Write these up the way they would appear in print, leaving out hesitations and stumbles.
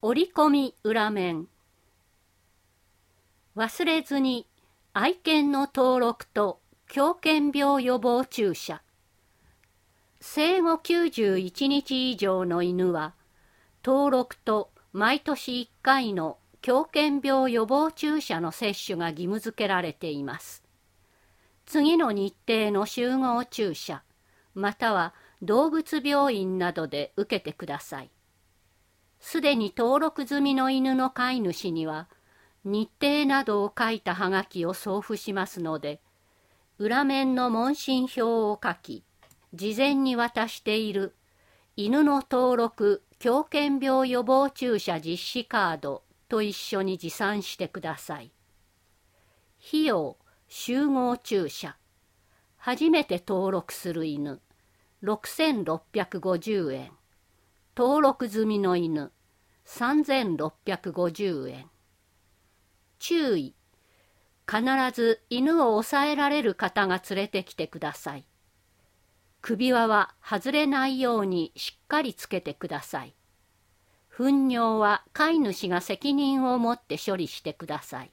折り込み裏面。忘れずに愛犬の登録と狂犬病予防注射。生後91日以上の犬は登録と毎年1回の狂犬病予防注射の接種が義務付けられています。次の日程の集合注射または動物病院などで受けてください。すでに登録済みの犬の飼い主には日程などを書いたはがきを送付しますので、裏面の問診票を書き、事前に渡している犬の登録狂犬病予防注射実施カードと一緒に持参してください。費用、集合注射。初めて登録する犬、6650円。登録済みの犬、3650円。注意。必ず犬を抑えられる方が連れてきてください。首輪は外れないようにしっかりつけてください。糞尿は飼い主が責任を持って処理してください。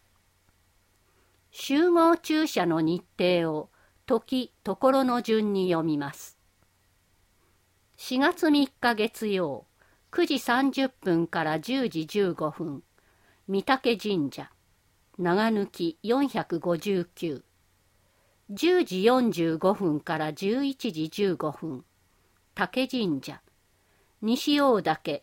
集合注射の日程を時、所の順に読みます。4月3日月曜、9時30分から10時15分、御嶽神社、長抜き459。10時45分から11時15分、竹神社、西大岳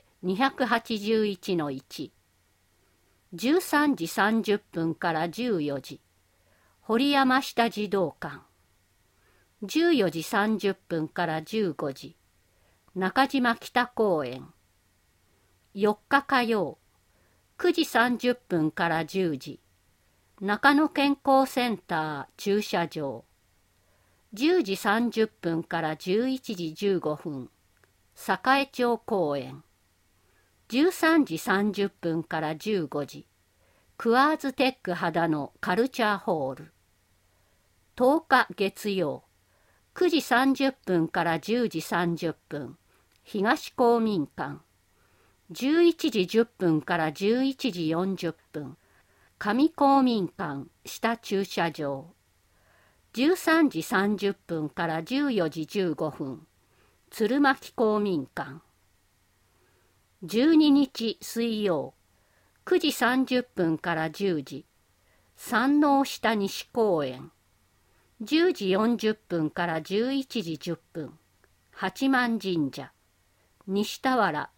281-1。13時30分から14時、堀山下児童館。14時30分から15時、中島北公園。4日火曜、9時30分から10時、中野健康センター駐車場。10時30分から11時15分、栄町公園。13時30分から15時、クワーズテック秦野カルチャーホール。10日月曜、9時30分から10時30分、東公民館。11時10分から11時40分、上公民館下駐車場。13時30分から14時15分、鶴巻公民館。12日水曜、9時30分から10時、山王下西公園。10時40分から11時10分、八幡神社、西田原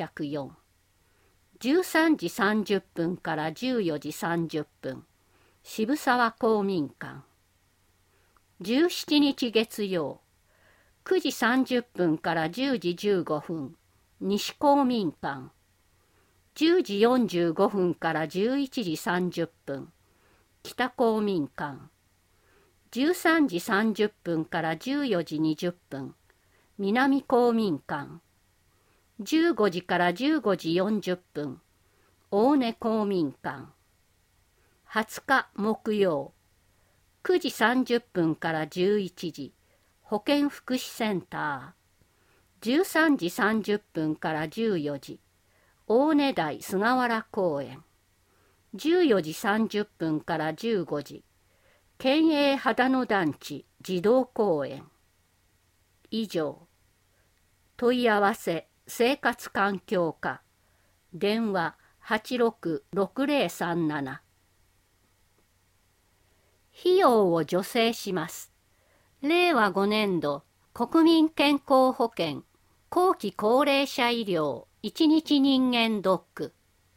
404。13時30分から14時30分、渋沢公民館。17日月曜、9時30分から10時15分、西公民館。10時45分から11時30分、北公民館。13時30分から14時20分、南公民館。15時から15時40分、大根公民館。20日木曜、9時30分から11時、保健福祉センター。13時30分から14時、大根台菅原公園。14時30分から15時、県営秦野団地児童公園。以上。問い合わせ生活環境課、電話866037。費用を助成します。令和5年度国民健康保険後期高齢者医療1日人間ドック。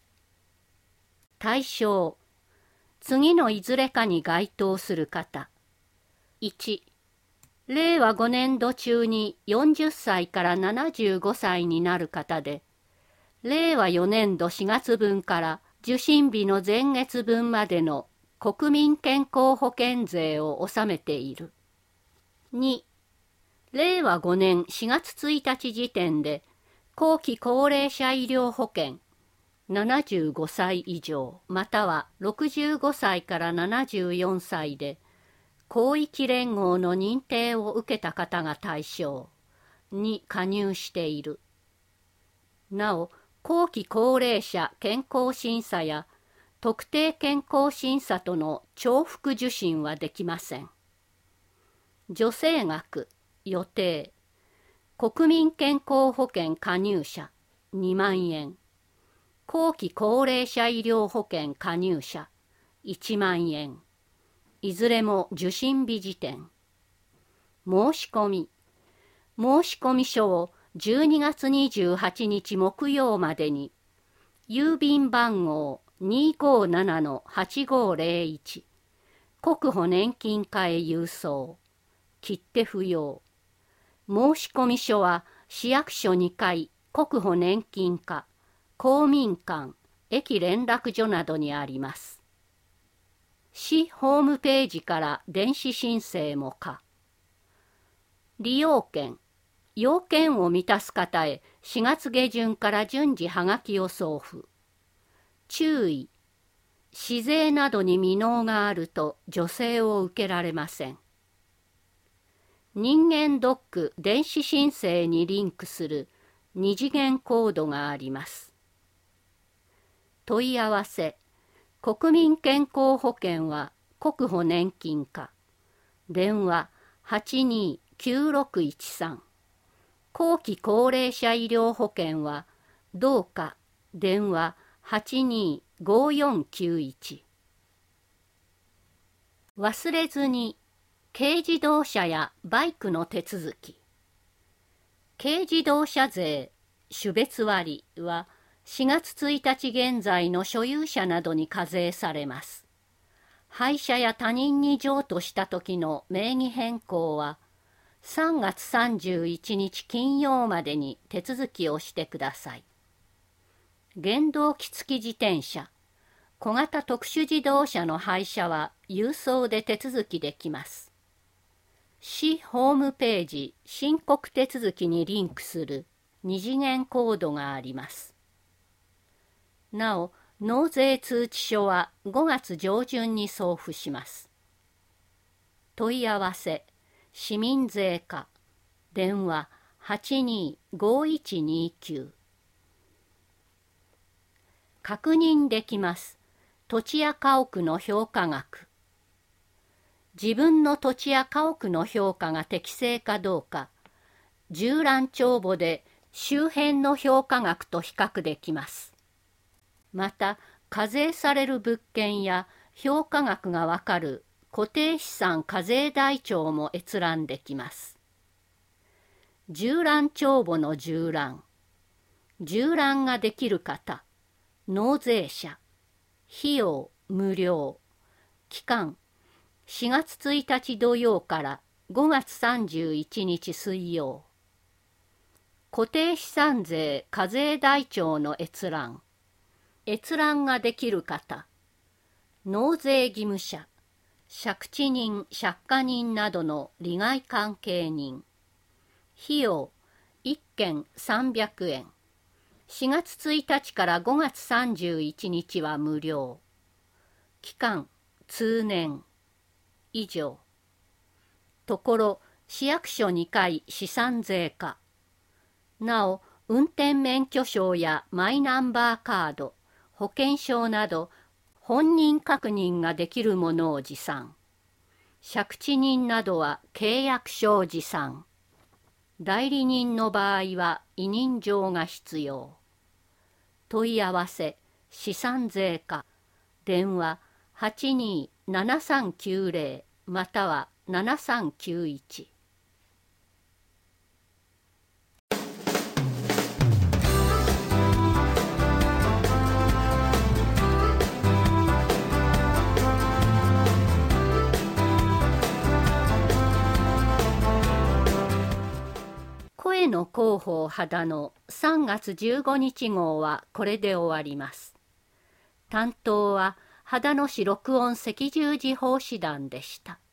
対象、次のいずれかに該当する方。1、令和5年度中に40歳から75歳になる方で、令和4年度4月分から受診日の前月分までの国民健康保険税を納めている。2、令和5年4月1日時点で後期高齢者医療保険75歳以上または65歳から74歳で広域連合の認定を受けた方が対象に加入している。なお、 後期高齢者健康審査や特定健康審査との重複受診はできません。助成額、予定、国民健康保険加入者2万円、後期高齢者医療保険加入者1万円、いずれも受診日時点。申し込み書を12月28日木曜までに、郵便番号257-8501、国保年金課へ郵送。切手不要。申込書は市役所2階国保年金課、公民館、駅連絡所などにあります。市ホームページから電子申請も可。利用券、要件を満たす方へ4月下旬から順次はがきを送付。注意、市税などに未納があると助成を受けられません。人間ドック電子申請にリンクする2次元コードがあります。問い合わせ、国民健康保険は国保年金課、電話829613、後期高齢者医療保険は同課、電話825491。忘れずに、軽自動車やバイクの手続き。軽自動車税種別割は4月1日現在の所有者などに課税されます。廃車や他人に譲渡した時の名義変更は3月31日金曜までに手続きをしてください。原動機付き自転車、小型特殊自動車の廃車は郵送で手続きできます。市ホームページ申告手続きにリンクする2次元コードがあります。なお、納税通知書は5月上旬に送付します。問い合わせ、市民税課、電話825129。確認できます。土地や家屋の評価額。自分の土地や家屋の評価が適正かどうか、縦覧帳簿で周辺の評価額と比較できます。また、課税される物件や評価額がわかる固定資産課税台帳も閲覧できます。縦覧帳簿の縦覧。縦覧ができる方、納税者。費用無料。期間4月1日土曜から5月31日水曜。固定資産税課税台帳の閲覧。閲覧ができる方、納税義務者、借地人・借家人などの利害関係人。費用1件300円。4月1日から5月31日は無料。期間通年。以上。ところ、市役所2階資産税課。なお、運転免許証やマイナンバーカード、保険証など、本人確認ができるものを持参。借地人などは契約書を持参。代理人の場合は委任状が必要。問い合わせ、資産税課、電話827390または7391。声の広報肌の3月15日号はこれで終わります。担当は秦野市録音赤十字奉仕団でした。